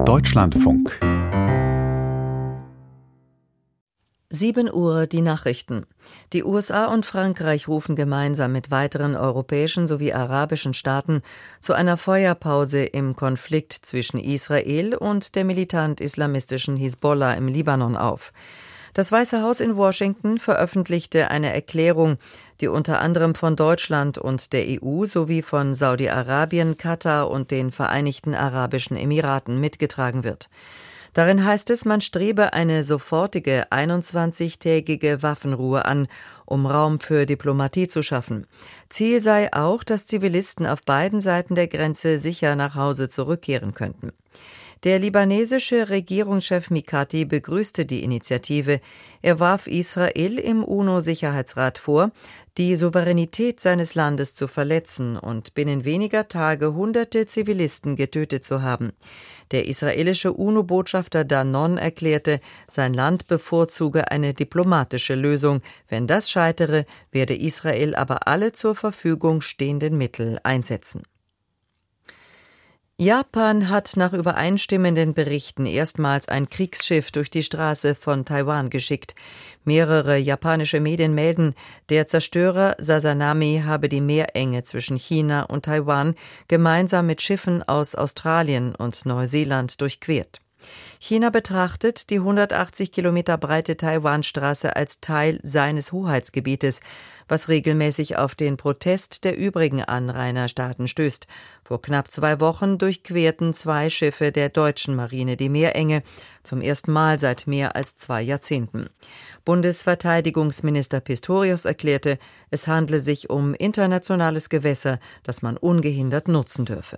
Deutschlandfunk. 7 Uhr die Nachrichten. Die USA und Frankreich rufen gemeinsam mit weiteren europäischen sowie arabischen Staaten zu einer Feuerpause im Konflikt zwischen Israel und der militant-islamistischen Hisbollah im Libanon auf. Das Weiße Haus in Washington veröffentlichte eine Erklärung, die unter anderem von Deutschland und der EU sowie von Saudi-Arabien, Katar und den Vereinigten Arabischen Emiraten mitgetragen wird. Darin heißt es, man strebe eine sofortige 21-tägige Waffenruhe an, um Raum für Diplomatie zu schaffen. Ziel sei auch, dass Zivilisten auf beiden Seiten der Grenze sicher nach Hause zurückkehren könnten. Der libanesische Regierungschef Mikati begrüßte die Initiative. Er warf Israel im UNO-Sicherheitsrat vor, die Souveränität seines Landes zu verletzen und binnen weniger Tage Hunderte Zivilisten getötet zu haben. Der israelische UNO-Botschafter Danon erklärte, sein Land bevorzuge eine diplomatische Lösung. Wenn das scheitere, werde Israel aber alle zur Verfügung stehenden Mittel einsetzen. Japan hat nach übereinstimmenden Berichten erstmals ein Kriegsschiff durch die Straße von Taiwan geschickt. Mehrere japanische Medien melden, der Zerstörer Sazanami habe die Meerenge zwischen China und Taiwan gemeinsam mit Schiffen aus Australien und Neuseeland durchquert. China betrachtet die 180 Kilometer breite Taiwanstraße als Teil seines Hoheitsgebietes, was regelmäßig auf den Protest der übrigen Anrainerstaaten stößt. Vor knapp 2 Wochen durchquerten 2 Schiffe der deutschen Marine die Meerenge, zum ersten Mal seit mehr als 2 Jahrzehnten. Bundesverteidigungsminister Pistorius erklärte, es handle sich um internationales Gewässer, das man ungehindert nutzen dürfe.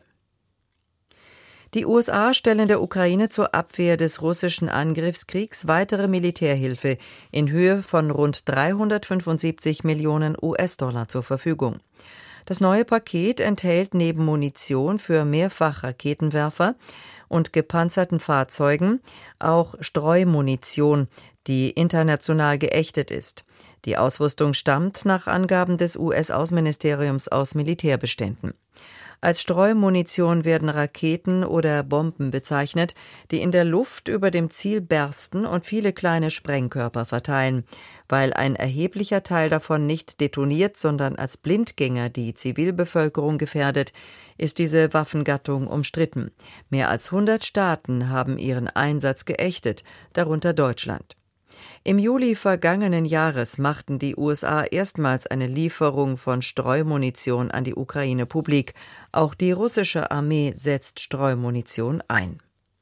Die USA stellen der Ukraine zur Abwehr des russischen Angriffskriegs weitere Militärhilfe in Höhe von rund 375 Millionen US-Dollar zur Verfügung. Das neue Paket enthält neben Munition für Mehrfachraketenwerfer und gepanzerten Fahrzeugen auch Streumunition, die international geächtet ist. Die Ausrüstung stammt nach Angaben des US-Außenministeriums aus Militärbeständen. Als Streumunition werden Raketen oder Bomben bezeichnet, die in der Luft über dem Ziel bersten und viele kleine Sprengkörper verteilen. Weil ein erheblicher Teil davon nicht detoniert, sondern als Blindgänger die Zivilbevölkerung gefährdet, ist diese Waffengattung umstritten. Mehr als 100 Staaten haben ihren Einsatz geächtet, darunter Deutschland. Im Juli vergangenen Jahres machten die USA erstmals eine Lieferung von Streumunition an die Ukraine publik. Auch die russische Armee setzt Streumunition ein.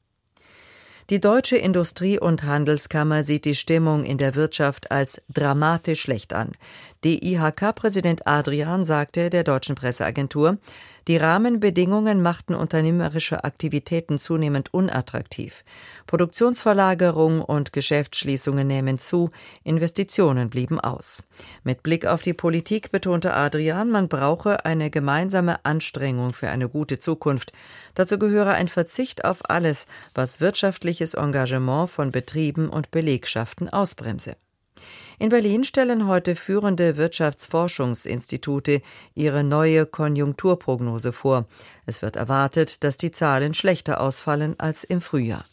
Die Deutsche Industrie- und Handelskammer sieht die Stimmung in der Wirtschaft als dramatisch schlecht an. DIHK-Präsident Adrian sagte der deutschen Presseagentur, die Rahmenbedingungen machten unternehmerische Aktivitäten zunehmend unattraktiv. Produktionsverlagerung und Geschäftsschließungen nehmen zu, Investitionen blieben aus. Mit Blick auf die Politik betonte Adrian, man brauche eine gemeinsame Anstrengung für eine gute Zukunft. Dazu gehöre ein Verzicht auf alles, was wirtschaftliches Engagement von Betrieben und Belegschaften ausbremse. In Berlin stellen heute führende Wirtschaftsforschungsinstitute ihre neue Konjunkturprognose vor. Es wird erwartet, dass die Zahlen schlechter ausfallen als im Frühjahr.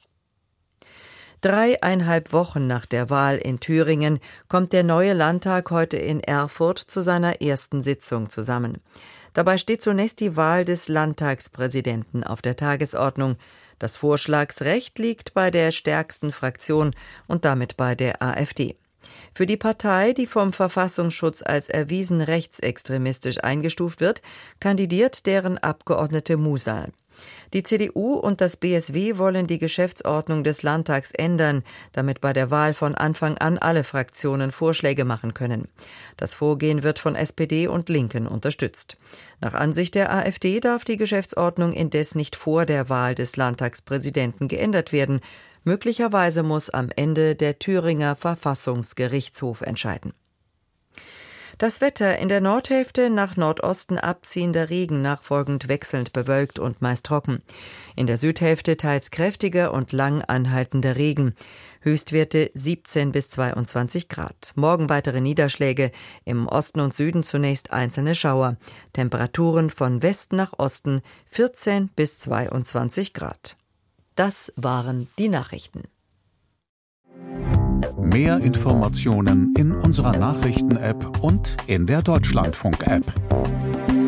3,5 Wochen nach der Wahl in Thüringen kommt der neue Landtag heute in Erfurt zu seiner ersten Sitzung zusammen. Dabei steht zunächst die Wahl des Landtagspräsidenten auf der Tagesordnung. Das Vorschlagsrecht liegt bei der stärksten Fraktion und damit bei der AfD. Für die Partei, die vom Verfassungsschutz als erwiesen rechtsextremistisch eingestuft wird, kandidiert deren Abgeordnete Musal. Die CDU und das BSW wollen die Geschäftsordnung des Landtags ändern, damit bei der Wahl von Anfang an alle Fraktionen Vorschläge machen können. Das Vorgehen wird von SPD und Linken unterstützt. Nach Ansicht der AfD darf die Geschäftsordnung indes nicht vor der Wahl des Landtagspräsidenten geändert werden. Möglicherweise muss am Ende der Thüringer Verfassungsgerichtshof entscheiden. Das Wetter: in der Nordhälfte nach Nordosten abziehender Regen, nachfolgend wechselnd bewölkt und meist trocken. In der Südhälfte teils kräftiger und lang anhaltender Regen. Höchstwerte 17 bis 22 Grad. Morgen weitere Niederschläge, im Osten und Süden zunächst einzelne Schauer. Temperaturen von Westen nach Osten 14 bis 22 Grad. Das waren die Nachrichten. Mehr Informationen in unserer Nachrichten-App und in der Deutschlandfunk-App.